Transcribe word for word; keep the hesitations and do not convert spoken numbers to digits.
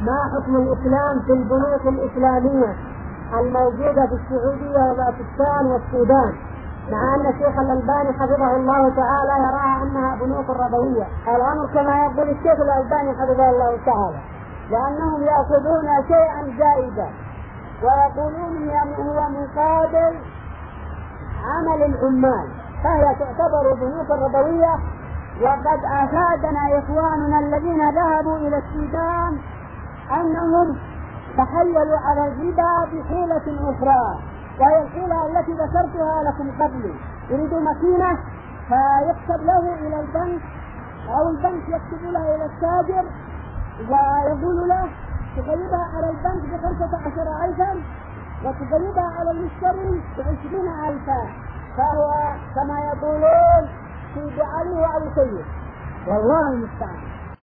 ما حكم الإسلام في البنوك الإسلامية الموجودة في السعودية وباكستان والسودان، مع أن الشيخ الألباني حفظه الله تعالى يراها أنها بنوك ربوية؟ الأمر كما يقول الشيخ الألباني حفظه الله تعالى، لأنهم يأخذون شيئا زائدا ويقولون هو مقابل عمل العمال، فهي تعتبر بنوك ربوية. وقد أفادنا إخواننا الذين ذهبوا إلى السودان أنهم تحيلوا على الربا بحيلة أخرى، وهي الحيلة التي ذكرتها لكم قبل. يريد مكينة فيكتب له إلى البنك أو البنك يكتب له إلى التاجر ويقول له تقيدها على البنك بخمسة عشر ألفا وتقيدها على المشتري بعشرين ألفا، فهو كما يقولون في بعلي وعلي سيد، والله المستعان.